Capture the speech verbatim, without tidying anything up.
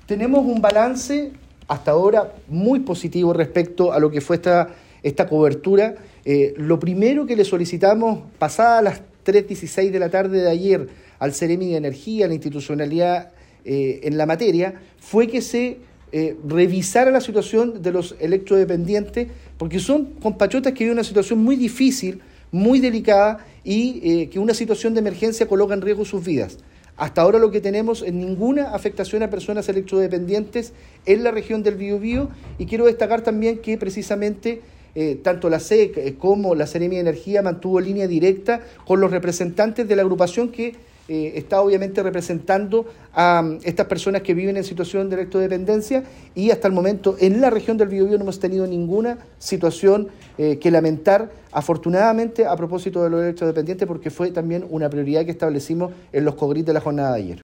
tenemos un balance hasta ahora muy positivo respecto a lo que fue esta, esta cobertura. Eh, lo primero que le solicitamos, pasadas las tres dieciséis de la tarde de ayer, al Ceremi de Energía, a la institucionalidad eh, en la materia, fue que se eh, revisara la situación de los electrodependientes, porque son compatriotas que viven una situación muy difícil, muy delicada, y eh, que una situación de emergencia coloca en riesgo sus vidas. Hasta ahora lo que tenemos es ninguna afectación a personas electrodependientes en la región del Biobío, y quiero destacar también que precisamente eh, tanto la S E C eh, como la Ceremi de Energía mantuvo línea directa con los representantes de la agrupación que eh, está obviamente representando a um, estas personas que viven en situación de electrodependencia, y hasta el momento en la región del Biobío no hemos tenido ninguna situación eh, que lamentar, afortunadamente, a propósito de los electrodependientes, porque fue también una prioridad que establecimos en los COGRIT de la jornada de ayer.